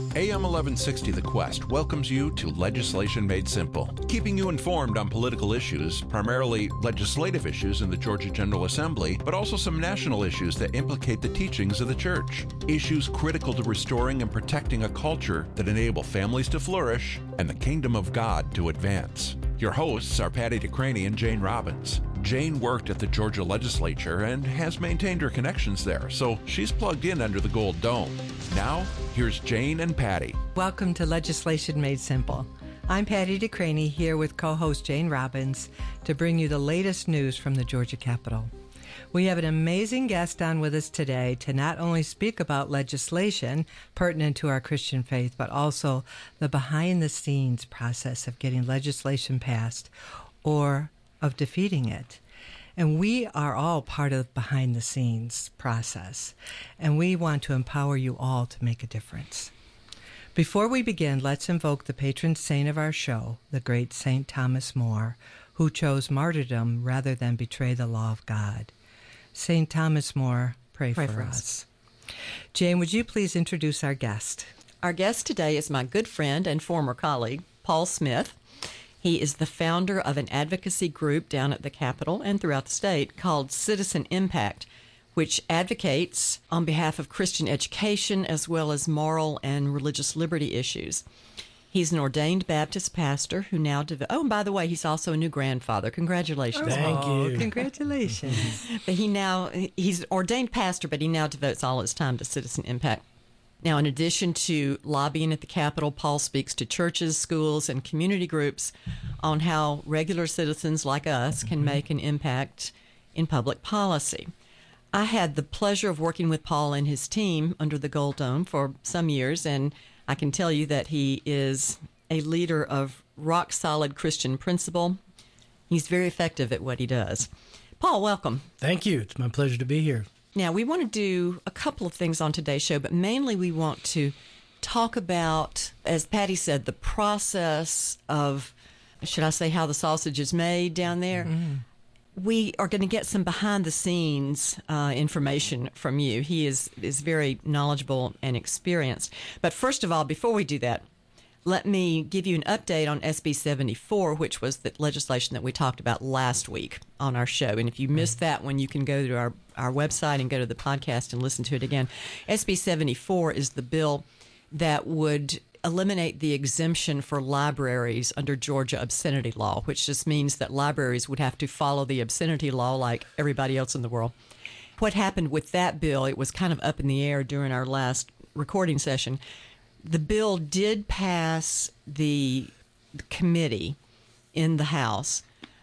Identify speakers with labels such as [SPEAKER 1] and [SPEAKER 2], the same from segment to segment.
[SPEAKER 1] AM 1160 The Quest welcomes you to Legislation Made Simple, keeping you informed on political issues, primarily legislative issues in the Georgia General Assembly, but also some national issues that implicate the teachings of the church. Issues critical to restoring and protecting a culture that enable families to flourish and the kingdom of God to advance. Your hosts are Patty DeCraney and Jane Robbins. Jane worked at the Georgia legislature and has maintained her connections there, so she's plugged in under the Gold Dome. Now, here's Jane and Patty.
[SPEAKER 2] Welcome to Legislation Made Simple. I'm Patty DeCraney here with co-host Jane Robbins to bring you the latest news from the Georgia Capitol. We have an amazing guest on with us today to not only speak about legislation pertinent to our Christian faith, but also the behind-the-scenes process of getting legislation passed or of defeating it. And we are all part of the behind-the-scenes process, and we want to empower you all to make a difference. Before we begin, let's invoke the patron saint of our show, the great St. Thomas More, who chose martyrdom rather than betray the law of God. St. Thomas More, pray for us. Jane, would you please introduce our guest?
[SPEAKER 3] Our guest today is my good friend and former colleague, Paul Smith. He is the founder of an advocacy group down at the Capitol and throughout the state called Citizen Impact, which advocates on behalf of Christian education as well as moral and religious liberty issues. He's an ordained Baptist pastor who now and by the way, he's also a new grandfather. Congratulations.
[SPEAKER 4] Thank you.
[SPEAKER 2] Congratulations.
[SPEAKER 3] But he's an ordained pastor, but he now devotes all his time to Citizen Impact. Now, in addition to lobbying at the Capitol, Paul speaks to churches, schools, and community groups on how regular citizens like us can make an impact in public policy. I had the pleasure of working with Paul and his team under the Gold Dome for some years, and I can tell you that he is a leader of rock-solid Christian principle. He's very effective at what he does. Paul, welcome.
[SPEAKER 4] Thank you. It's my pleasure to be here.
[SPEAKER 3] Now, we want to do a couple of things on today's show, but mainly we want to talk about, as Patty said, the process of, should I say, how the sausage is made down there? Mm-hmm. We are going to get some behind-the-scenes information from you. He is very knowledgeable and experienced. But first of all, before we do that, let me give you an update on SB 74, which was the legislation that we talked about last week on our show. And if you missed that one, you can go to our website and go to the podcast and listen to it again. SB 74 is the bill that would eliminate the exemption for libraries under Georgia obscenity law, which just means that libraries would have to follow the obscenity law like everybody else in the world. What happened with that bill, it was kind of up in the air during our last recording session. The bill did pass the committee in the House,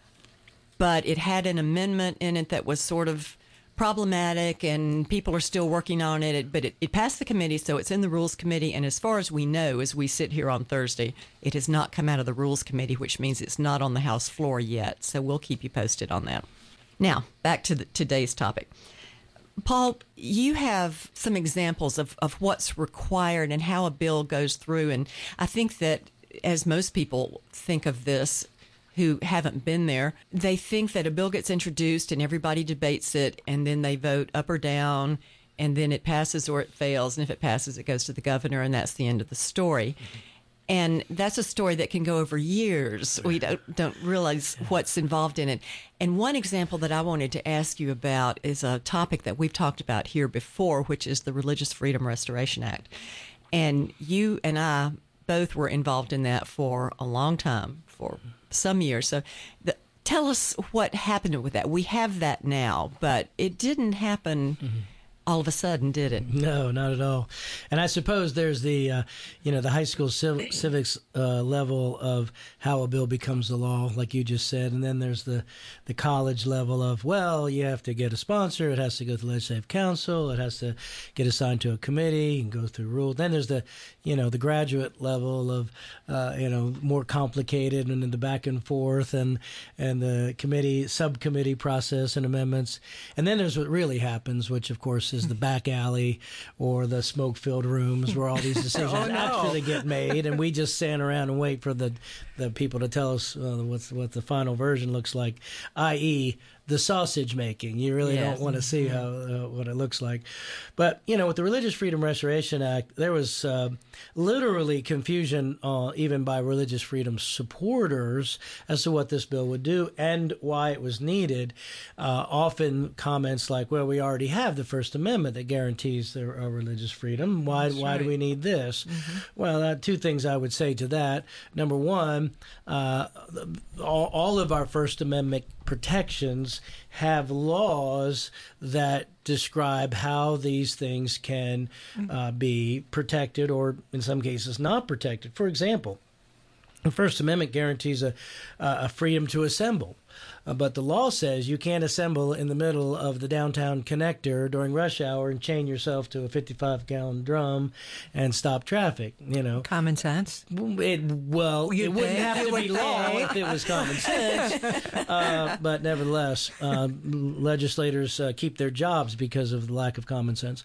[SPEAKER 3] but it had an amendment in it that was sort of problematic, and people are still working on it. But it passed the committee, so it's in the Rules Committee. And as far as we know, as we sit here on Thursday, it has not come out of the Rules Committee, which means it's not on the House floor yet. So we'll keep you posted on that. Now, back to today's topic. Paul, you have some examples of what's required and how a bill goes through. And I think that as most people think of this who haven't been there, they think that a bill gets introduced and everybody debates it and then they vote up or down and then it passes or it fails. And if it passes, it goes to the governor and that's the end of the story. Mm-hmm. And that's a story that can go over years. We don't realize what's involved in it. And one example that I wanted to ask you about is a topic that we've talked about here before, which is the Religious Freedom Restoration Act. And you and I both were involved in that for a long time, for some years. So tell us what happened with that. We have that now, but it didn't happen all of a sudden, did it?
[SPEAKER 4] No, not at all. And I suppose there's the high school civics level of how a bill becomes the law, like you just said, and then there's the college level of, well, you have to get a sponsor, it has to go to the legislative council, it has to get assigned to a committee and go through rules. Then there's the graduate level of more complicated, and then the back and forth and the subcommittee process and amendments. And then there's what really happens, which of course is the back alley or the smoke-filled rooms where all these decisions actually get made, and we just stand around and wait for the people to tell us what the final version looks like, i.e., the sausage making. You really don't want to see how what it looks like. But, with the Religious Freedom Restoration Act, there was literally confusion even by religious freedom supporters as to what this bill would do and why it was needed. Often comments like, well, we already have the First Amendment that guarantees their religious freedom. Why do we need this? Mm-hmm. Well, two things I would say to that. Number one, all of our First Amendment protections have laws that describe how these things can be protected or, in some cases, not protected. For example, the First Amendment guarantees a freedom to assemble. But the law says you can't assemble in the middle of the downtown connector during rush hour and chain yourself to a 55-gallon drum and stop traffic,
[SPEAKER 2] Common sense.
[SPEAKER 4] It wouldn't have to be law if it was common sense. But nevertheless, legislators keep their jobs because of the lack of common sense.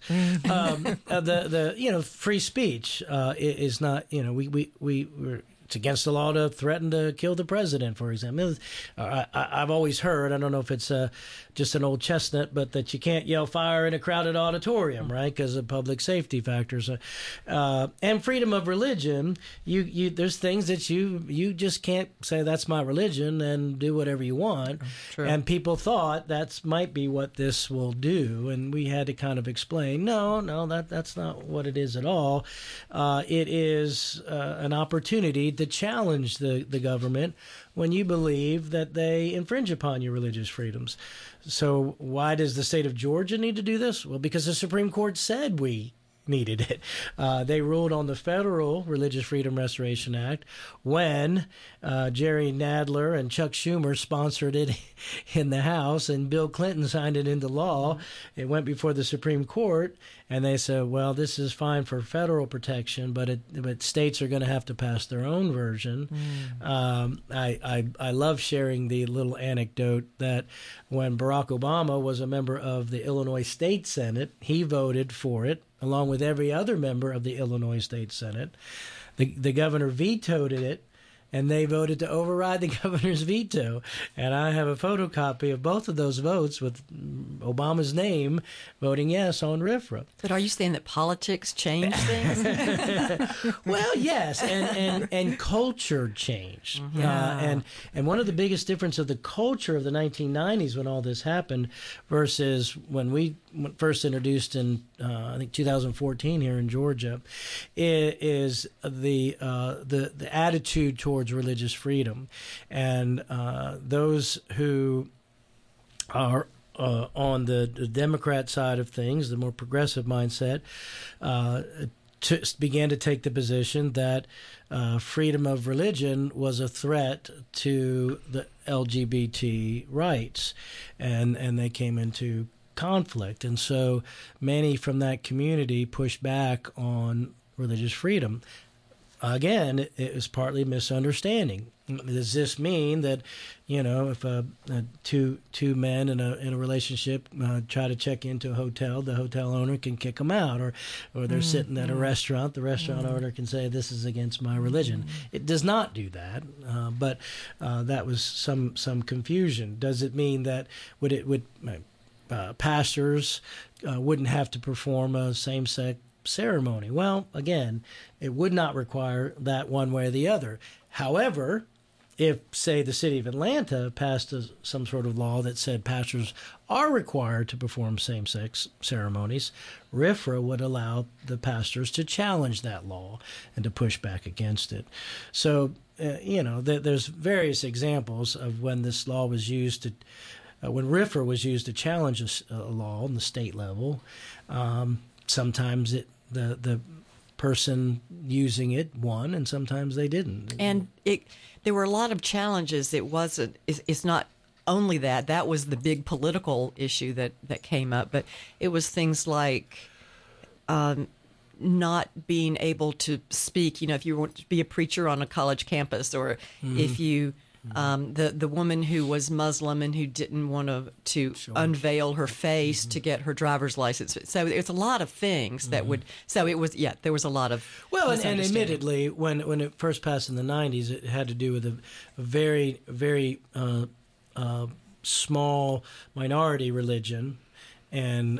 [SPEAKER 4] The free speech is not, we're it's against the law to threaten to kill the president, for example. I've always heard, I don't know if it's just an old chestnut, but that you can't yell fire in a crowded auditorium, right, because of public safety factors. And freedom of religion, there's things that you just can't say that's my religion and do whatever you want.
[SPEAKER 2] True.
[SPEAKER 4] And people thought that might be what this will do, and we had to kind of explain, no, that's not what it is at all. It is an opportunity to challenge the government when you believe that they infringe upon your religious freedoms. So why does the state of Georgia need to do this? Well, because the Supreme Court said we needed it. They ruled on the federal Religious Freedom Restoration Act when Jerry Nadler and Chuck Schumer sponsored it in the House and Bill Clinton signed it into law. It went before the Supreme Court and they said, well, this is fine for federal protection, but states are going to have to pass their own version. I love sharing the little anecdote that when Barack Obama was a member of the Illinois State Senate, he voted for it, along with every other member of the Illinois State Senate. The governor vetoed it, and they voted to override the governor's veto. And I have a photocopy of both of those votes with Obama's name voting yes on RFRA.
[SPEAKER 3] But are you saying that politics change things?
[SPEAKER 4] Well, yes, and culture changed.
[SPEAKER 2] Yeah.
[SPEAKER 4] And one of the biggest difference of the culture of the 1990s when all this happened versus when we first introduced in I think 2014 here in Georgia is the attitude towards religious freedom, and those who are on the Democrat side of things, the more progressive mindset, began to take the position that freedom of religion was a threat to the LGBT rights, and they came into conflict. And so many from that community pushed back on religious freedom. Again, it was partly misunderstanding. Does this mean that, if two men in a relationship try to check into a hotel, the hotel owner can kick them out, or they're sitting at a restaurant, the restaurant owner can say this is against my religion. It does not do that, but that was some confusion. Does it mean that pastors wouldn't have to perform a same-sex ceremony? Well, again, it would not require that one way or the other. However, if, say, the city of Atlanta passed some sort of law that said pastors are required to perform same-sex ceremonies, RFRA would allow the pastors to challenge that law and to push back against it. So, there's various examples of when this law was used to when RFRA was used to challenge a law on the state level. Sometimes the person using it won, and sometimes they didn't.
[SPEAKER 3] And there were a lot of challenges. It's not only that. That was the big political issue that came up, but it was things like not being able to speak. If you want to be a preacher on a college campus, or if you the woman who was Muslim and who didn't want to unveil her face to get her driver's license. So it's a lot of things that would. So it was there was a lot of
[SPEAKER 4] and admittedly when it first passed in the 90s, it had to do with a very very small minority religion, and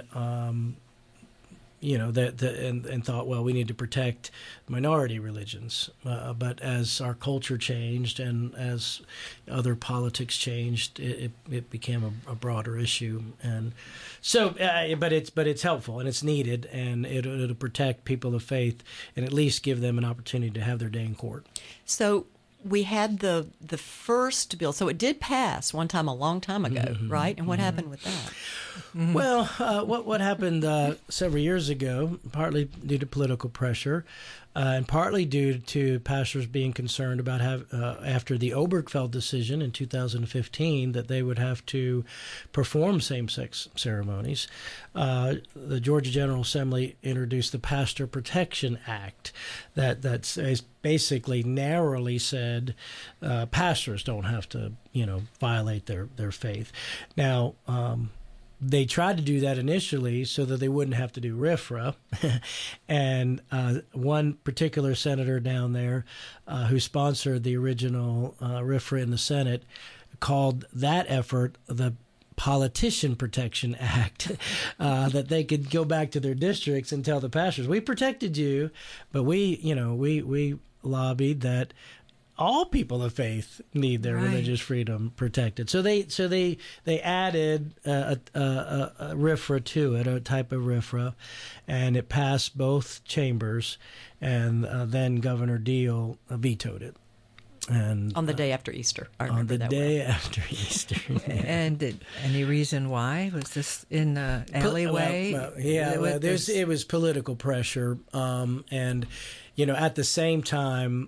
[SPEAKER 4] and thought, well, we need to protect minority religions. But as our culture changed and as other politics changed, it became a broader issue. And so, but it's helpful and it's needed, and it'll protect people of faith and at least give them an opportunity to have their day in court.
[SPEAKER 3] So we had the first bill. So it did pass one time a long time ago, right? And what happened with that?
[SPEAKER 4] Well, what happened several years ago, partly due to political pressure, and partly due to pastors being concerned about after the Obergefell decision in 2015 that they would have to perform same-sex ceremonies, the Georgia General Assembly introduced the Pastor Protection Act that basically narrowly said pastors don't have to, violate their faith. Now, they tried to do that initially so that they wouldn't have to do RFRA. And one particular senator down there who sponsored the original RFRA in the Senate called that effort the Politician Protection Act, that they could go back to their districts and tell the pastors, we protected you, but we lobbied that all people of faith need their religious freedom protected. So they added a RFRA to it, a type of RFRA, and it passed both chambers, and then Governor Deal vetoed it. And
[SPEAKER 3] on the day after Easter, I remember that.
[SPEAKER 4] On the day after Easter.
[SPEAKER 2] And any reason why? Was this in the alleyway?
[SPEAKER 4] It was political pressure, and at the same time,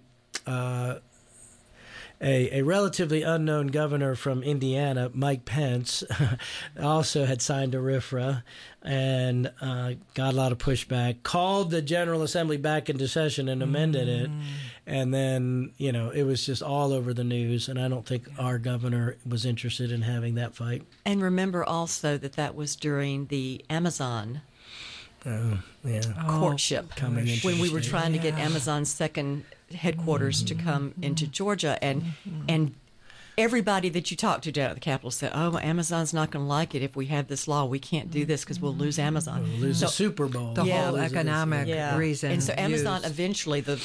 [SPEAKER 4] a relatively unknown governor from Indiana, Mike Pence, also had signed a RFRA and got a lot of pushback, called the General Assembly back into session and amended it. And then, it was just all over the news. And I don't think our governor was interested in having that fight.
[SPEAKER 3] And remember also that was during the Amazon courtship when we were trying to get Amazon's second headquarters to come into Georgia, and everybody that you talked to down at the Capitol said, "Oh, Amazon's not going to like it if we have this law. We can't do this because we'll lose Amazon,
[SPEAKER 4] we'll lose the Super Bowl,
[SPEAKER 2] the whole economic reason."
[SPEAKER 3] And so Amazon eventually, the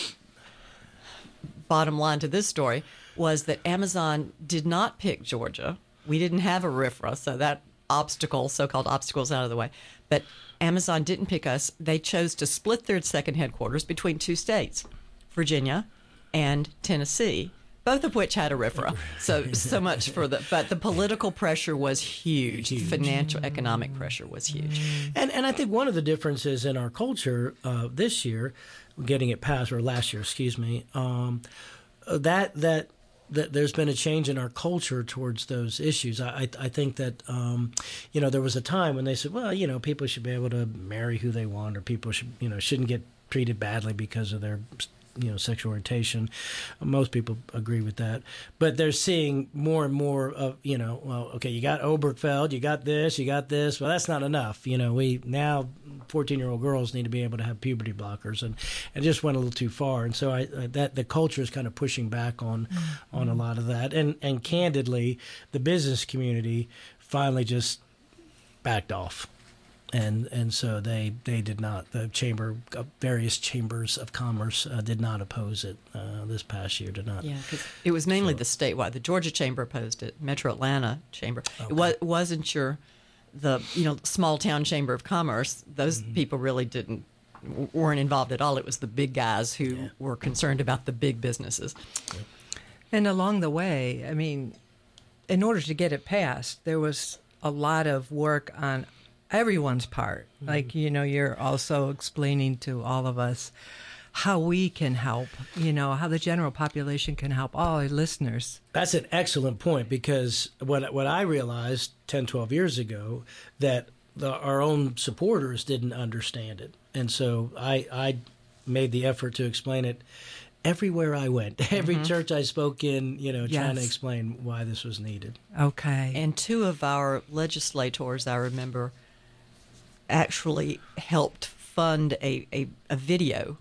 [SPEAKER 3] bottom line to this story was that Amazon did not pick Georgia. We didn't have a RFRA, so that so-called obstacles out of the way. But Amazon didn't pick us. They chose to split their second headquarters between two states, Virginia and Tennessee, both of which had a RFRA. So much for but the political pressure was huge. The financial, economic pressure was huge.
[SPEAKER 4] And I think one of the differences in our culture this year, getting it passed, or last year, excuse me, that there's been a change in our culture towards those issues. I think that, there was a time when they said, well, people should be able to marry who they want, or people shouldn't get treated badly because of their sexual orientation. Most people agree with that. But they're seeing more and more of, well, okay, you got Obergefell, you got this. Well, that's not enough. We now 14-year-old girls need to be able to have puberty blockers, and it just went a little too far. And so that the culture is kind of pushing back on a lot of that. And candidly, the business community finally just backed off. And so they did not. The various chambers of commerce did not oppose it this past year. Did not.
[SPEAKER 3] Yeah, because it was mainly the statewide. The Georgia chamber opposed it. Metro Atlanta chamber. Okay. It wasn't the small town chamber of commerce. Those people really weren't involved at all. It was the big guys who were concerned about the big businesses.
[SPEAKER 4] Yeah.
[SPEAKER 2] And along the way, I mean, in order to get it passed, there was a lot of work on everyone's part. Like, you're also explaining to all of us how we can help, how the general population can help all our listeners.
[SPEAKER 4] That's an excellent point, because what I realized 10, 12 years ago, that our own supporters didn't understand it. And so I made the effort to explain it everywhere I went, every church I spoke in, trying to explain why this was needed.
[SPEAKER 2] Okay.
[SPEAKER 3] And two of our legislators, I remember, actually helped fund a video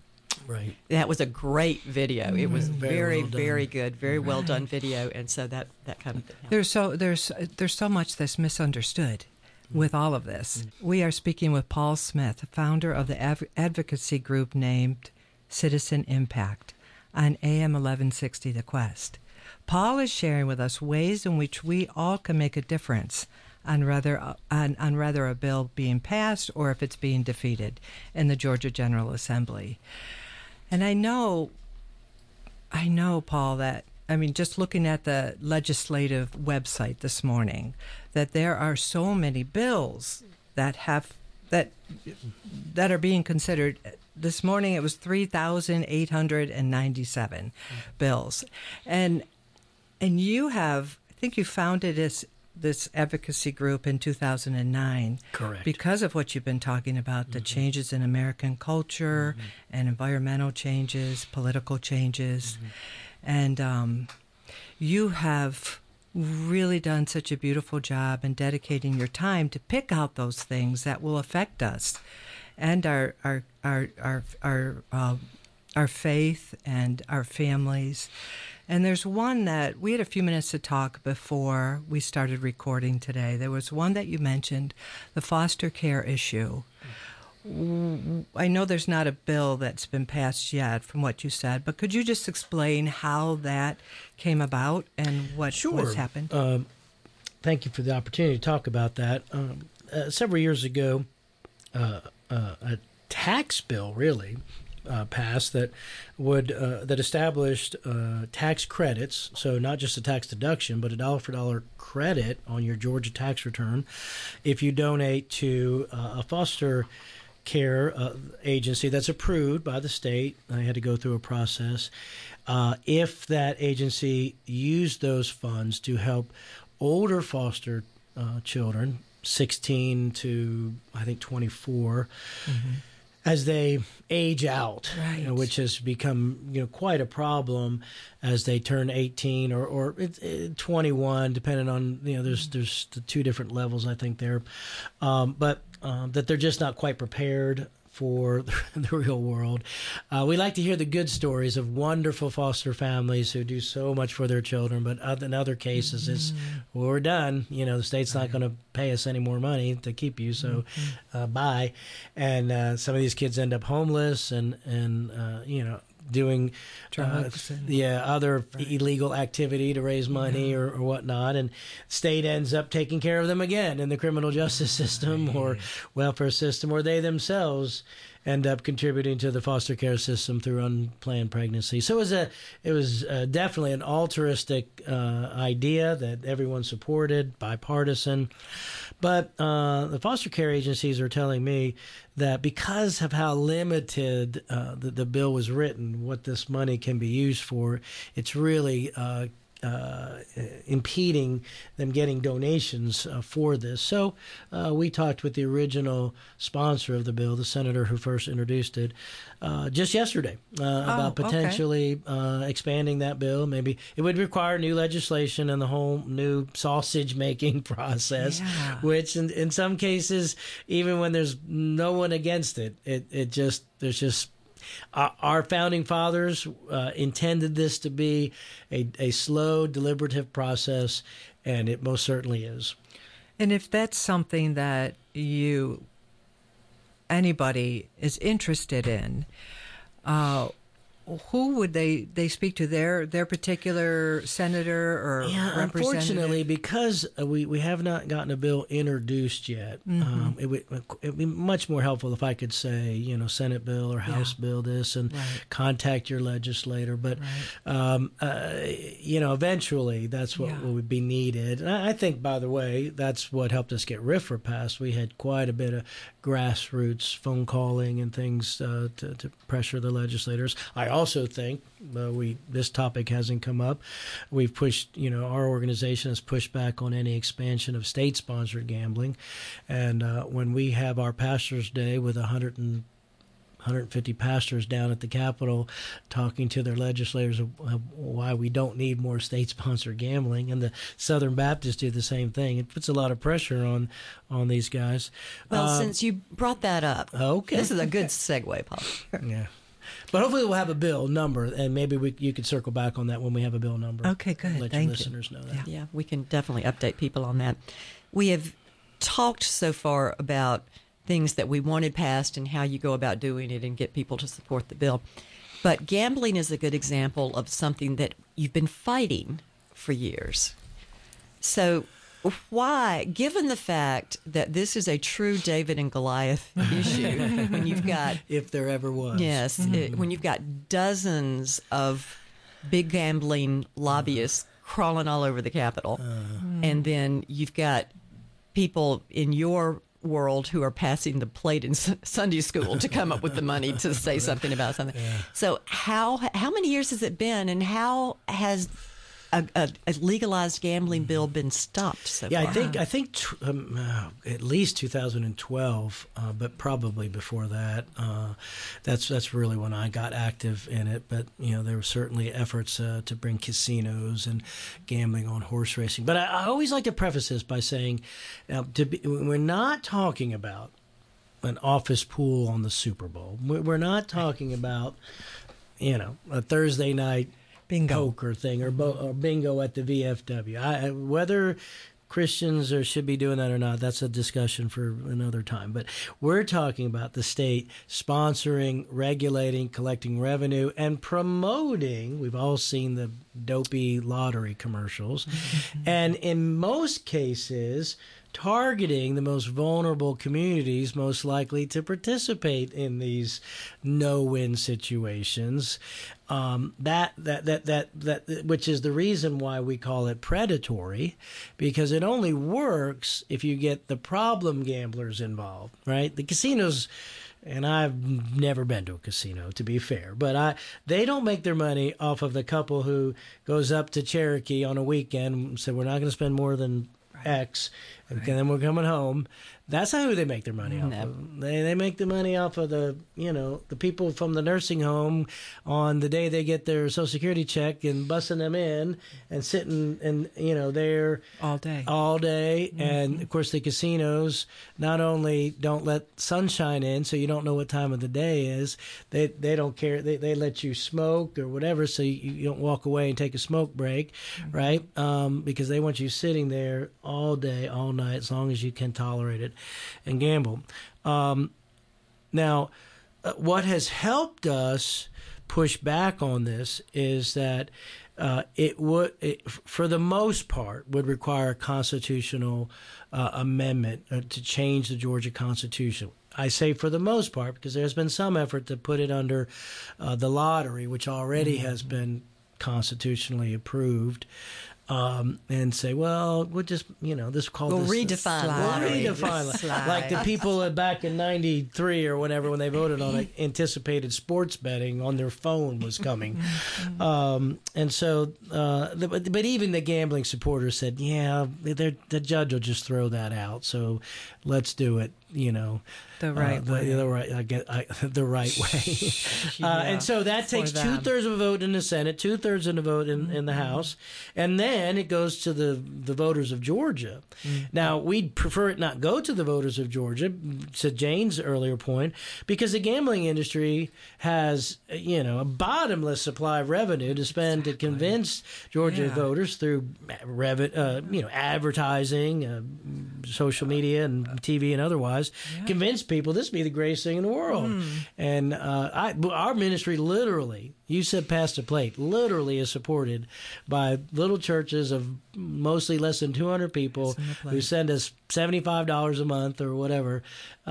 [SPEAKER 4] Right.
[SPEAKER 3] That was a great video. It was very,
[SPEAKER 4] well done.
[SPEAKER 3] very good, very well done video, and so that kind of thing.
[SPEAKER 2] There's so much that's misunderstood with all of this. We are speaking with Paul Smith, founder of the advocacy group named Citizen Impact on AM 1160 The Quest. Paul is sharing with us ways in which we all can make a difference on whether a bill being passed or if it's being defeated in the Georgia General Assembly. And I know, Paul, that, I mean, just looking at the legislative website this morning, that there are so many bills that are being considered. This morning it was 3,897 bills. And you have, I think you founded this advocacy group in 2009.
[SPEAKER 4] Correct.
[SPEAKER 2] Because of what you've been talking about, the changes in American culture and environmental changes, political changes. And you have really done such a beautiful job in dedicating your time to pick out those things that will affect us and our faith and our families. And there's one that we had a few minutes to talk before we started recording today. There was one that you mentioned, the foster care issue. I know there's not a bill that's been passed yet from what you said, but could you just explain how that came about and what's happened?
[SPEAKER 4] Thank you for the opportunity to talk about that. Several years ago, a tax bill really passed that established tax credits. So not just a tax deduction, but a dollar for dollar credit on your Georgia tax return if you donate to a foster care agency that's approved by the state. I had to go through a process. If that agency used those funds to help older foster children, 16 to I think 24, as they age out,
[SPEAKER 2] right.
[SPEAKER 4] Which has become quite a problem as they turn 18 or 21, depending on there's the two different levels I think there, but that they're just not quite prepared for the real world. We like to hear the good stories of wonderful foster families who do so much for their children, but in other cases, it's we're done. The state's not going to pay us any more money to keep you, so bye. And some of these kids end up homeless and doing
[SPEAKER 2] drugs,
[SPEAKER 4] other illegal activity to raise money or whatnot, and state ends up taking care of them again in the criminal justice system or welfare system, or they themselves end up contributing to the foster care system through unplanned pregnancy. So it was definitely an altruistic idea that everyone supported, bipartisan. But the foster care agencies are telling me that because of how limited the bill was written, what this money can be used for, it's really impeding them getting donations for this. So we talked with the original sponsor of the bill, the senator who first introduced it, just yesterday about potentially expanding that bill. Maybe it would require new legislation and the whole new sausage making process, which in some cases, even when there's no one against it, there's just our founding fathers intended this to be a slow, deliberative process, and it most certainly is.
[SPEAKER 2] And if that's something that anybody is interested in, who would they speak to? Their particular senator or representative?
[SPEAKER 4] Unfortunately, because we have not gotten a bill introduced yet, it would be much more helpful if I could say, Senate bill or House bill this, and contact your legislator. But eventually that's what would be needed. And I think, by the way, that's what helped us get RFRA passed. We had quite a bit of grassroots phone calling and things to pressure the legislators. I also think this topic hasn't come up. We've pushed, our organization has pushed back on any expansion of state-sponsored gambling. And when we have our Pastors' Day with 150 pastors down at the Capitol talking to their legislators of why we don't need more state-sponsored gambling, and the Southern Baptists do the same thing. It puts a lot of pressure on these guys.
[SPEAKER 3] Well, since you brought that up,
[SPEAKER 4] okay,
[SPEAKER 3] this is a good segue, Paul.
[SPEAKER 4] Yeah. But hopefully we'll have a bill number, and maybe you could circle back on that when we have a bill number.
[SPEAKER 2] Okay, good.
[SPEAKER 4] Let
[SPEAKER 2] Thank
[SPEAKER 4] your
[SPEAKER 2] you.
[SPEAKER 4] listeners know that.
[SPEAKER 3] Yeah, we can definitely update people on that. We have talked so far about things that we wanted passed and how you go about doing it and get people to support the bill. But gambling is a good example of something that you've been fighting for years. So why, given the fact that this is a true David and Goliath issue, when you've got,
[SPEAKER 4] If there ever was.
[SPEAKER 3] yes, when you've got dozens of big gambling lobbyists crawling all over the Capitol, and then you've got people in your world who are passing the plate in Sunday school to come up with the money to say something about something.
[SPEAKER 4] Yeah.
[SPEAKER 3] So how many years has it been, and how has a legalized gambling bill been stopped so
[SPEAKER 4] Yeah,
[SPEAKER 3] far?
[SPEAKER 4] I think at least 2012, but probably before that. That's really when I got active in it. But there were certainly efforts to bring casinos and gambling on horse racing. But I always like to preface this by saying, we're not talking about an office pool on the Super Bowl. We're not talking about a Thursday night
[SPEAKER 2] Bingo.
[SPEAKER 4] poker thing or bingo at the VFW. Whether Christians should be doing that or not, that's a discussion for another time. But we're talking about the state sponsoring, regulating, collecting revenue, and promoting. We've all seen the dopey lottery commercials. And in most cases, targeting the most vulnerable communities most likely to participate in these no-win situations. That which is the reason why we call it predatory, because it only works if you get the problem gamblers involved, right? The casinos, and I've never been to a casino, to be fair, but they don't make their money off of the couple who goes up to Cherokee on a weekend and said, we're not going to spend more than X, and then we're coming home. That's not who they make their money off of. They make the money off of the people from the nursing home on the day they get their Social Security check and busting them in and sitting and there all day. Mm-hmm. And of course the casinos not only don't let sunshine in, so you don't know what time of the day is. They don't care. They let you smoke or whatever, so you don't walk away and take a smoke break, right? Because they want you sitting there all day, all night, as long as you can tolerate it, and gamble. Now, what has helped us push back on this is that it for the most part, would require a constitutional amendment to change the Georgia Constitution. I say for the most part because there's been some effort to put it under the lottery, which already has been constitutionally approved. And say, well, we'll just, we'll
[SPEAKER 3] redefine lottery.
[SPEAKER 4] We'll redefine like the people back in '93 or whenever when they voted on it, anticipated sports betting on their phone was coming. And so, but even the gambling supporters said, yeah, the judge will just throw that out. So let's do it,
[SPEAKER 2] the right way.
[SPEAKER 4] The right way. And so that takes 2/3 of a vote in the Senate, 2/3 of a vote in the House, and then it goes to the voters of Georgia. Now, we'd prefer it not go to the voters of Georgia, to Jane's earlier point, because the gambling industry has, a bottomless supply of revenue to spend to convince Georgia voters through advertising, social media and TV and otherwise, convince people this would be the greatest thing in the world. And our ministry literally, you said pass the plate, literally is supported by little churches of mostly less than 200 people who send us $75 a month or whatever.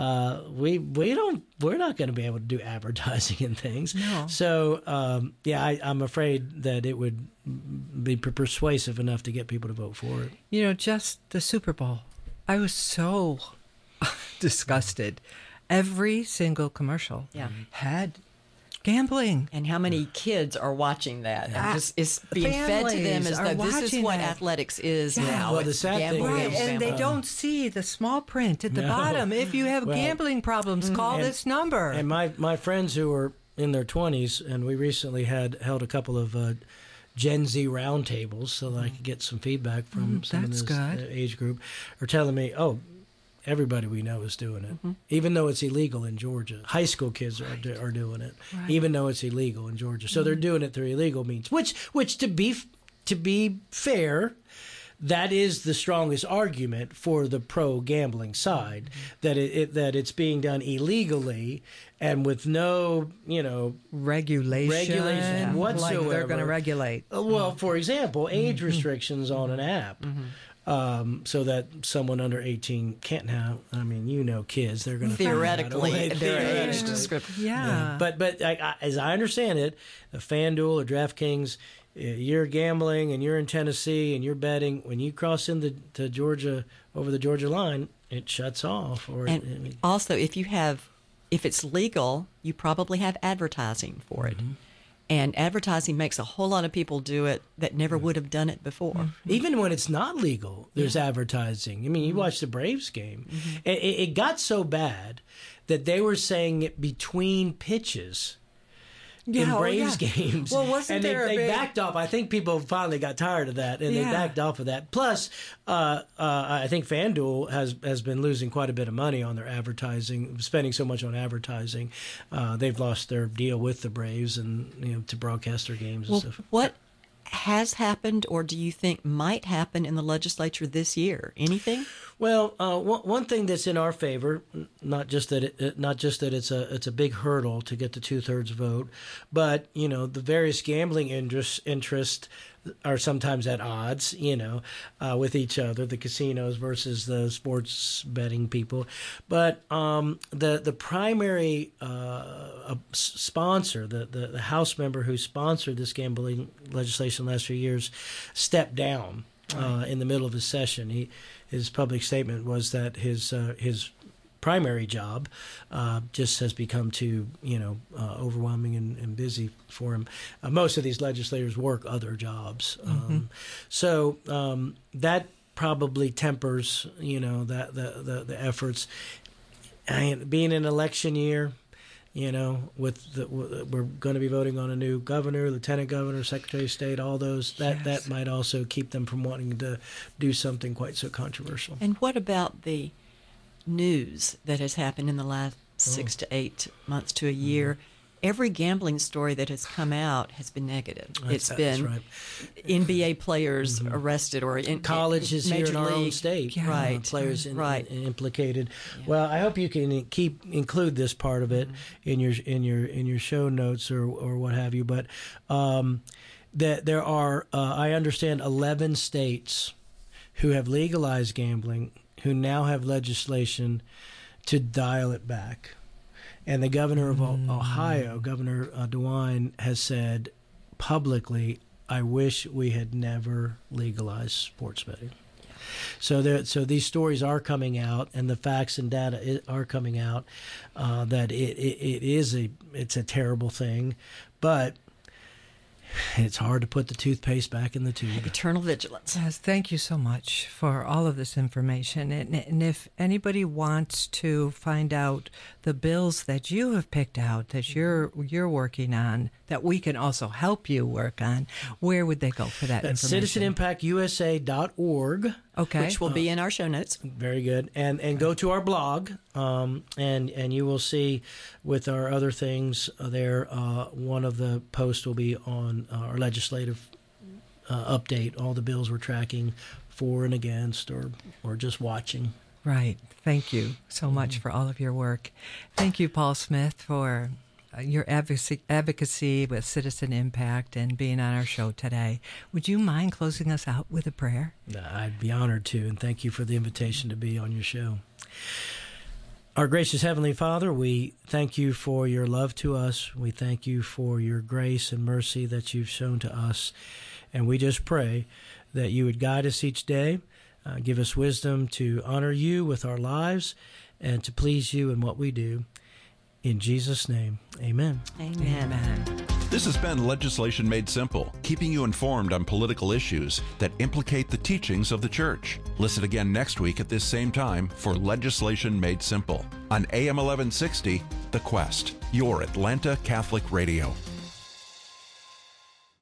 [SPEAKER 4] We're not going to be able to do advertising and things.
[SPEAKER 2] No.
[SPEAKER 4] So I'm afraid that it would be persuasive enough to get people to vote for it.
[SPEAKER 2] Just the Super Bowl, I was so disgusted. Every single commercial had gambling.
[SPEAKER 3] And how many kids are watching that? It's being fed to them as though this is what athletics is now.
[SPEAKER 4] Well, the sad thing
[SPEAKER 2] Right, and they don't see the small print at the bottom. If you have gambling problems, call this number.
[SPEAKER 4] And my friends who are in their 20s, and we recently held a couple of Gen Z roundtables so that I could get some feedback from some of this age group, are telling me, everybody we know is doing it, even though it's illegal in Georgia. High school kids are doing it, even though it's illegal in Georgia. So they're doing it through illegal means, which to be fair, that is the strongest argument for the pro-gambling side, that it's being done illegally and with no, regulation whatsoever.
[SPEAKER 2] Like they're going to regulate.
[SPEAKER 4] Well, for example, age restrictions on an app. So that someone under 18 can't have. I mean, kids, they're going to
[SPEAKER 3] theoretically their age description.
[SPEAKER 2] Yeah.
[SPEAKER 4] But as I understand it, the FanDuel or DraftKings, you're gambling and you're in Tennessee and you're betting. When you cross into Georgia over the Georgia line, it shuts off.
[SPEAKER 3] Also, if it's legal, you probably have advertising for it. And advertising makes a whole lot of people do it that never would have done it before.
[SPEAKER 4] Even when it's not legal, there's advertising. I mean, you watch the Braves game. It got so bad that they were saying it between pitches in Braves games.
[SPEAKER 2] Well, wasn't
[SPEAKER 4] they backed off. I think people finally got tired of that, and they backed off of that. Plus, I think FanDuel has been losing quite a bit of money on their advertising, spending so much on advertising. They've lost their deal with the Braves and to broadcast their games and stuff.
[SPEAKER 3] What has happened, or do you think might happen in the legislature this year? Anything?
[SPEAKER 4] Well, one thing that's in our favor, not just that it's a big hurdle to get the 2/3 vote, but the various gambling interests are sometimes at odds, with each other, the casinos versus the sports betting people. But the primary sponsor, the House member who sponsored this gambling legislation the last few years, stepped down in the middle of his session. His public statement was that his primary job just has become too overwhelming and busy for him. Most of these legislators work other jobs, so that probably tempers the efforts. And being an election year, we're going to be voting on a new governor, lieutenant governor, secretary of state, all those. That might also keep them from wanting to do something quite so controversial.
[SPEAKER 3] And what about the news that has happened in the last 6 to 8 months to a year? Every gambling story that has come out has been negative. It's been NBA players arrested, or in
[SPEAKER 4] colleges here in our own state, players implicated. Yeah. Well, I hope you can include this part of it in your show notes or what have you. But that there are, I understand, 11 states who have legalized gambling, who now have legislation to dial it back. And the governor of Ohio, Governor DeWine, has said publicly, "I wish we had never legalized sports betting." So these stories are coming out, and the facts and data are coming out that it's a terrible thing, but it's hard to put the toothpaste back in the tube.
[SPEAKER 3] Eternal vigilance.
[SPEAKER 2] Yes, thank you so much for all of this information. And if anybody wants to find out the bills that you have picked out, that you're working on, that we can also help you work on, where would they go for that information?
[SPEAKER 4] CitizenimpactUSA.org.
[SPEAKER 2] Okay.
[SPEAKER 3] Which will be in our show notes.
[SPEAKER 4] Very good. And go to our blog, and you will see with our other things there, one of the posts will be on our legislative update, all the bills we're tracking for and against or just watching.
[SPEAKER 2] Right. Thank you so much for all of your work. Thank you, Paul Smith, for your advocacy with Citizen Impact and being on our show today. Would you mind closing us out with a prayer?
[SPEAKER 4] I'd be honored to, and thank you for the invitation to be on your show. Our gracious Heavenly Father, we thank you for your love to us. We thank you for your grace and mercy that you've shown to us. And we just pray that you would guide us each day, give us wisdom to honor you with our lives and to please you in what we do. In Jesus' name, amen.
[SPEAKER 3] Amen.
[SPEAKER 1] This has been Legislation Made Simple, keeping you informed on political issues that implicate the teachings of the Church. Listen again next week at this same time for Legislation Made Simple on AM 1160, The Quest, your Atlanta Catholic Radio.